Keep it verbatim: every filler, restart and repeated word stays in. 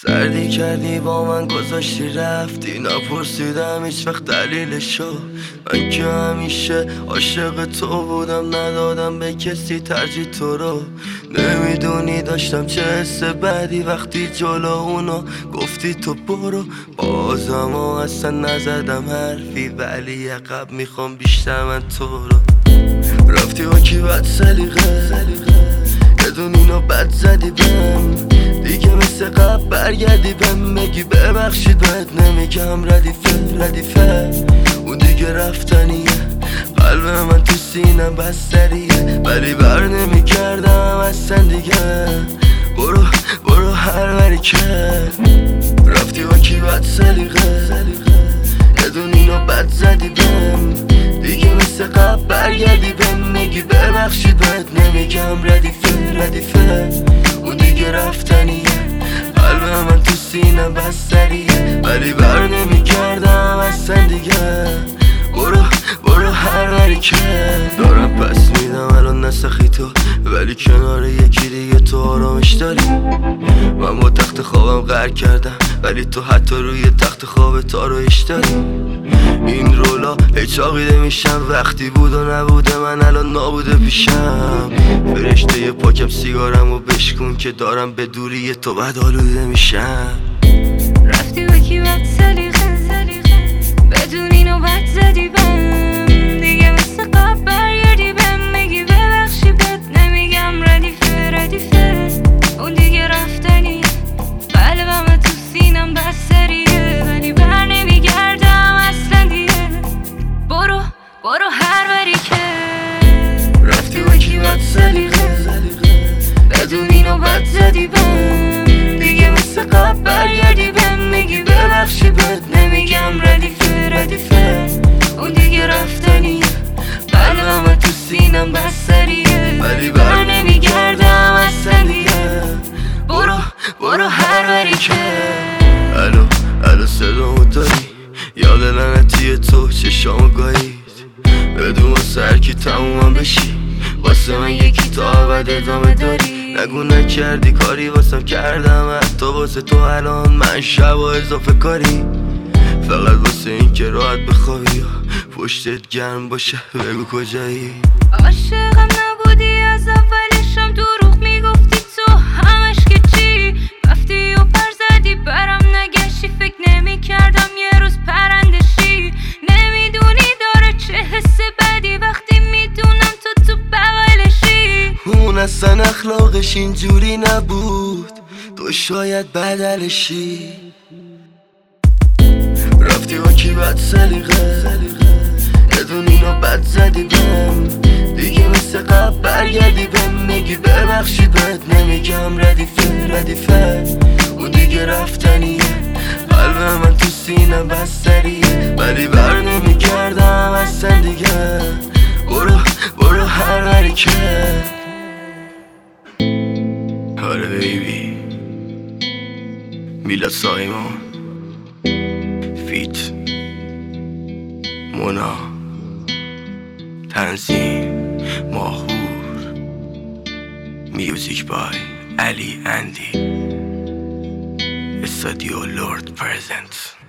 سردی کردی با من گذاشتی رفتی، نپرسیدم هیچ وقت دلیلشو. من که همیشه عاشق تو بودم، ندادم به کسی ترجیح تو رو. نمیدونی داشتم چه حس بدی وقتی جلو اونا گفتی تو برو. بازم ها اصلا نزدم حرفی، ولی عقب میخوام بیشتر من تو رو. رفتی با کی بد سلیقه، یه دون اینو بد زدی بهم، دیگه مثل قبل برگردی بهم میگی ببخشید بهت نمیگم ردیفه ردیفه. اون دیگه رفتنیه، قلب من تو سینم بستریه، ولی بر نمیگردم اصلا دیگه. برو برو هر وری که رفتی با کی بد سلیقه، یه دون اینو بد زدی بهم، دیگه مثل قبل برگردی بهم میگی ببخشید بهت نمیگم ردیفه ردیفه. اون دیگه رفتنیه، قلب من تو سینم بستریه، ولی بر نمیگردم اصلا دیگه. برو برو هر وری که دارم پس میدم الان نسخی تو، ولی کنار یکی دیگه تو آرامش داری. من با تخت خوابم غر کردم، ولی تو حتی روی تخت خواب تا رو ایش داری. این رولا هیچ عاقیده میشم، وقتی بود و نبوده من الان نابوده پیشم. فرشته پاکم سیگارم و بشکن که دارم به دوری تو بد آلوده میشم. رفتی با کی بد سلیقه، بدون اینو بد زدی بهم، دیگه مثل قبل برگردی بهم میگی ببخشی بهت نمیگم ردیفه ردیفه. اون دیگه رفتنی، قلبم تو سینم بستریه، ولی بر نمیگردم اصلا دیگه. برو برو هر وری که رفتی با کی بد سلیقه، بدون اینو بد زدی بهم، دیگه مثل قبل برگردی بهم میگی ببخشی بهت نمیگم ردیفه ردیفه. اون دیگه رفتنیه، قلبم تو سینم بستریه، ولی بر نمیگردم اصلا دیگه. برو برو هر وری که الو الو صدامو داری، یاد لعنتی تو چشامو گایید، بدون واسه هرکی تمومم بشی، واسه من یکی تا ابد ادامه داری. نگو نکردی کاری واسم کردم، حتی واسه تو الان من شب و اضافه کاری. فقط واسه این که راحت بخوابی یا پشتت گرم باشه بگو کجایی. عاشقم نبودی از اولشم، دروغ میگفتی تو همش که چی. رفتی و پر زدی برم نگشتی، فکر نمی کردم یه روز پرندشی. نمیدونی داره چه حس بدی وقتی میدونم تو تو بغلشی. اون اصلا اخلاقش اینجوری نبود، تو شاید بدلشی. رفتی با کی بد سلیقه، یه دون اینو بد زدی بهم، دیگه مثل قبل برگردی بهم میگی ببخشید بهت نمیگم ردیفه ردیفه. اون دیگه رفتنیه، قلب من تو سینم بستریه، ولی بر نمیگردم اصلا دیگه. برو برو هر وری که آره بیبی. میلاد سایمون فیت مونا، تنظیم ماهور، میوزیک بای علی اندی، استودیو لورد پرزنت.